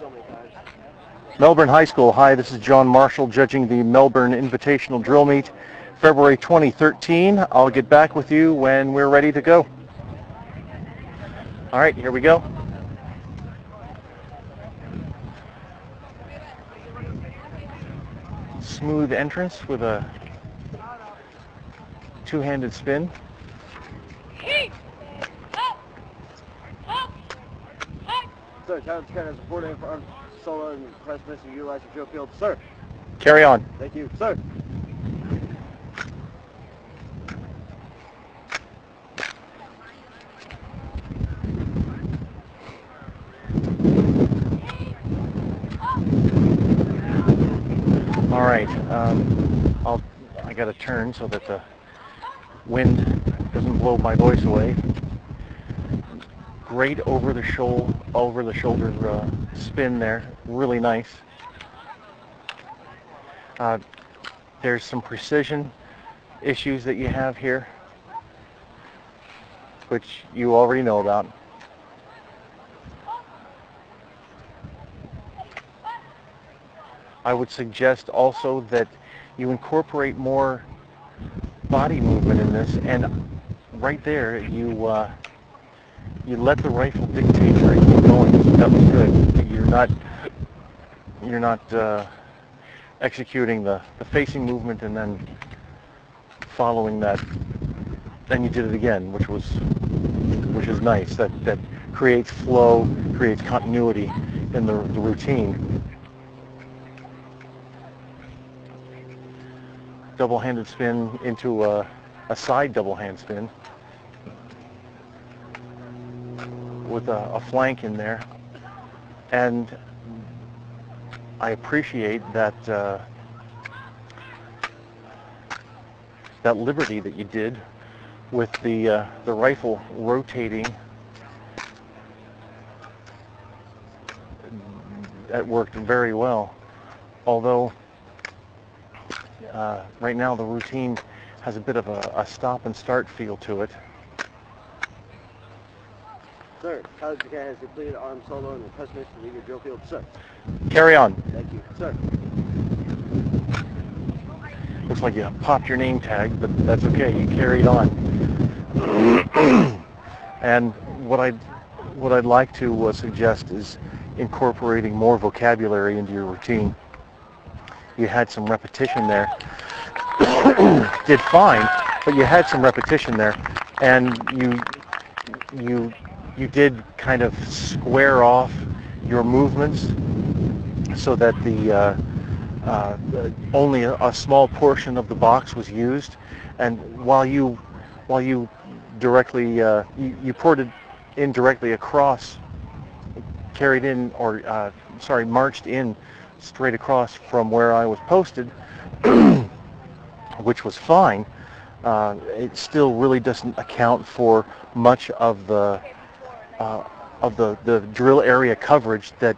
so many times. Melbourne High School. Hi, this is John Marshall judging the Melbourne Invitational Drill Meet, February 2013. I'll get back with you when we're ready to go. All right, here we go. Smooth entrance with a two-handed spin. Sir, Talent Scan is reporting for arm solo and press missing. Utilize your drill field. Sir. Carry on. Thank you. Sir. All right, I got to turn so that the wind doesn't blow my voice away. Great over the shoulder spin there, really nice. There's some precision issues that you have here, which you already know about. I would suggest also that you incorporate more body movement in this, and right there you let the rifle dictate where you keep going. That was good. You're not executing the facing movement and then following that. Then you did it again, which is nice. That creates flow, creates continuity in the routine. Double-handed spin into a side double-hand spin with a flank in there, and I appreciate that that liberty that you did with the rifle rotating. That worked very well, although right now the routine has a bit of a stop and start feel to it. Sir, Talent Scan has completed arm solo and press miss to leave your drill field. Sir. Carry on. Thank you. Sir. Looks like you popped your name tag, but that's okay. You carried on. And what I'd like to suggest is incorporating more vocabulary into your routine. You had some repetition there. Did fine, but you had some repetition there, and you did kind of square off your movements so that the only a small portion of the box was used, and while you directly you poured it in directly across, carried in, or marched in straight across from where I was posted, which was fine. It still really doesn't account for much of the drill area coverage that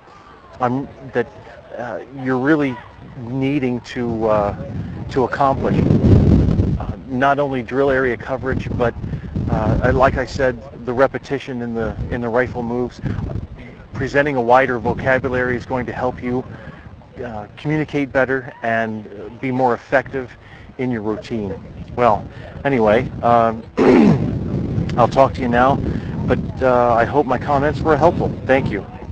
you're really needing to accomplish. Not only drill area coverage, but like I said, the repetition in the rifle moves. Presenting a wider vocabulary is going to help you communicate better and be more effective in your routine. Well, anyway, I'll talk to you now, but I hope my comments were helpful. Thank you.